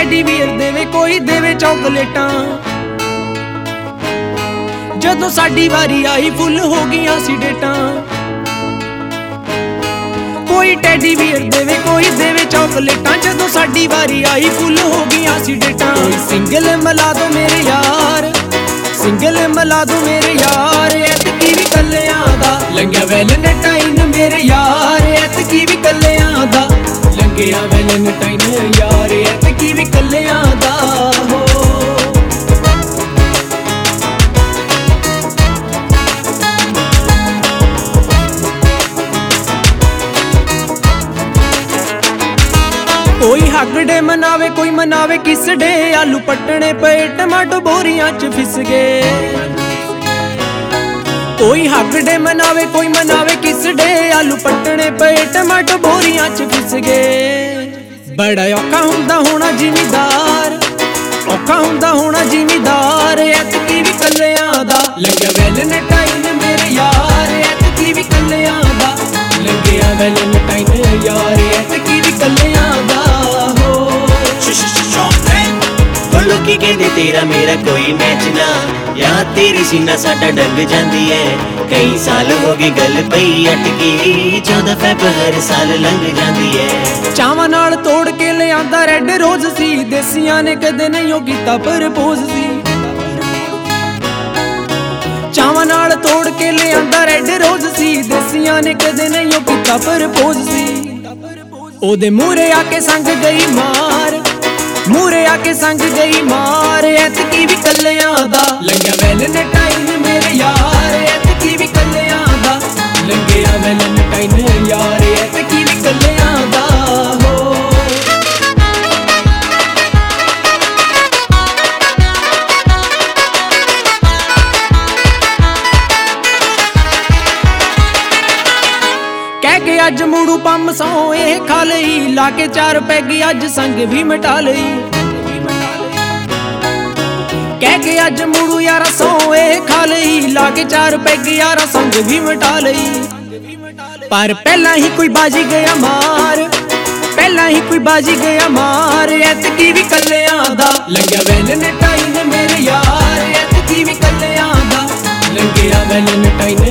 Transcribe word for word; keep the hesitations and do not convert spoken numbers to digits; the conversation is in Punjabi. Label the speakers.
Speaker 1: ਟੈਡੀ ਵੀਰ ਦੇਵੇ, ਕੋਈ ਦੇਵੇ ਚੌਕਲੇਟਾਂ। ਜਦੋਂ ਸਾਡੀ ਵਾਰੀ ਆਈ ਫੁੱਲ ਹੋ ਗਈਆਂ ਸੀ ਡੇਟਾਂ। ਕੋਈ ਟੈਡੀ ਵੀਰ ਦੇਵੇ, ਕੋਈ ਦੇਵੇ ਚੌਕਲੇਟਾਂ। ਜਦੋਂ ਸਾਡੀ ਵਾਰੀ ਆਈ ਫੁੱਲ ਹੋ ਗਈਆਂ ਸੀ ਡੇਟਾਂ। ਕੋਈ ਸਿੰਗਲ ਮਿਲਾ ਦੋ ਮੇਰੇ ਯਾਰ, ਸਿੰਗਲ ਮਿਲਾ ਦੋ ਮੇਰੇ ਯਾਰ। ਐਤਕੀ ਵੀ ਕੱਲਿਆਂ ਦਾ ਲੰਘਿਆ ਵੈਲੈਂਟਾਈਨ ਮੇਰੇ ਯਾਰ। ਐਤਕੀ ਵੀ ਕੱਲਿਆਂ ਦਾ ਲੰਘਿਆ ਵੈਲੈਂਟਾਈਨ ਯਾਰ। ਐਤਕੀ ਵੀ ਕੱਲਿਆਂ ਦਾ ਹੋ। ਕੋਈ ਹੱਗ ਡੇ ਮਨਾਵੇ, ਕੋਈ ਮਨਾਵੇ ਕਿਸ ਡੇ। ਆਲੂ ਪੱਟਣੇ ਪਏ ਟਮਾਟੋ ਬੋਰੀਆਂ ਚ ਫਿਸ ਗਏ। ਕੋਈ ਹੱਗ ਡੇ ਮਨਾਵੇ, ਕੋਈ ਮਨਾਵੇ ਕਿਸ ਡੇ। ਆਲੂ ਪੱਟਣੇ ਪਏ ਟਮਾਟੋ ਬੋਰੀਆਂ ਚ ਫਿਸ ਗਏ। ਬੜਾ ਔਖਾ ਹੁੰਦਾ ਹੋਣਾ ਜ਼ਿਮੀਦਾਰ, ਔਖਾ ਹੁੰਦਾ ਹੋਣਾ ਜ਼ਿਮੀਦਾਰ। ਐਤਕੀ ਵੀ ਕੱਲਿਆਂ ਦਾ ਲੰਘਿਆ ਵੈਲੈਂਟਾਈਨ ਮੇਰੇ ਯਾਰ। ਐਤਕੀ ਵੀ ਕੱਲਿਆਂ ਦਾ ਲੰਘਿਆ ਵੈਲੈਂਟਾਈਨ ਯਾਰ। ਐਤਕੀ ਵੀ ਕੱਲਿਆਂ ਦਾ
Speaker 2: ਲੋਕੀ ਕਹਿੰਦੇ ਤੇਰਾ ਮੇਰਾ ਕੋਈ ਮੈਚ ਨਾ, ਯਾਰ ਤੇਰੀ ਸੀਨਾ ਸਾਡਾ ਡੰਗ ਜਾਂਦੀ ਐ। ਕਈ ਸਾਲ ਹੋ ਗਏ ਗੱਲ ਪਈ ਅਟਕੀ, ਚੌਦਾਂ ਫੈਬ ਹਰ ਸਾਲ ਲੰਘ ਜਾਂਦੀ ਐ।
Speaker 1: ਚਾਵਾਂ ਨਾਲ ਤੋੜ ਕੇ ਲਿਆਂਦਾ ਰੈੱਡ ਰੋਜ਼ ਸੀ, ਦੇਸੀਆਂ ਨੇ ਕਦੇ ਨਹੀਂ ਉਹ ਕੀਤਾ ਪ੍ਰਪੋਜ਼ ਸੀ। ਚਾਵਾਂ ਨਾਲ ਤੋੜ ਕੇ ਲਿਆਂਦਾ ਰੈੱਡ ਰੋਜ਼ ਸੀ, ਦੇਸੀਆਂ ਨੇ ਕਦੇ ਨਹੀਂ ਉਹ ਕੀਤਾ ਪ੍ਰਪੋਜ਼ ਸੀ। ਉਹਦੇ ਮੂਹਰੇ ਆ ਕੇ ਸੰਗ ਗਈ ਮਾਰ, ਮੂਹਰੇ ਆ ਕੇ ਸੰਗ ਗਈ ਮਾਰ। ਐਤਕੀ ਵੀ ਕੱਲਿਆਂ ਦਾ ਲੰਘਿਆ ਵੈਲੈਂਟਾਈਨ ਮੇਰੇ ਯਾਰ। ਐਤਕੀ ਵੀ ਕੱਲਿਆਂ ਦਾ ਲੰਘਿਆ ਵੈਲੈਂਟਾਈਨ ਯਾਰ। ਐਤਕੀ ਵੀ ਕੱਲਿਆਂ ਦਾ ਹੋ। ਕਹਿ ਕੇ ਅੱਜ ਮੂੜੂ ਪੰਮ ਸੌ ਇਹ ਖਾ ਲਈ, ਲਾ ਕੇ ਚਾਰ ਪੈਗੀ ਅੱਜ ਸੰਗ ਵੀ ਮਿਟਾ ਲਈ। ਕਹਿ ਕੇ ਅੱਜ ਮੂੜੂ ਯਾਰਾ ਸੌ ਇਹ ਖਾ ਲਈ, ਲਾ ਕੇ ਚਾਰ ਪੈਗੀ ਯਾਰਾ ਸੰਗ ਵੀ ਮਿਟਾ ਲਈ। ਪਰ ਪਹਿਲਾਂ ਹੀ ਕੋਈ ਬਾਜੀ ਗਿਆ ਮਾਰ, ਪਹਿਲਾਂ ਹੀ ਕੋਈ ਬਾਜੀ ਗਿਆ ਮਾਰ। ਐਤਕੀ ਵੀ ਕੱਲਿਆਂ ਦਾ ਲੰਘਿਆ ਵੈਲੈਂਟਾਈਨ ਮੇਰੇ ਯਾਰ। ਐਤਕੀ ਵੀ ਕੱਲਿਆਂ ਦਾ ਲੰਘਿਆ ਵੈਲੈਂਟਾਈਨ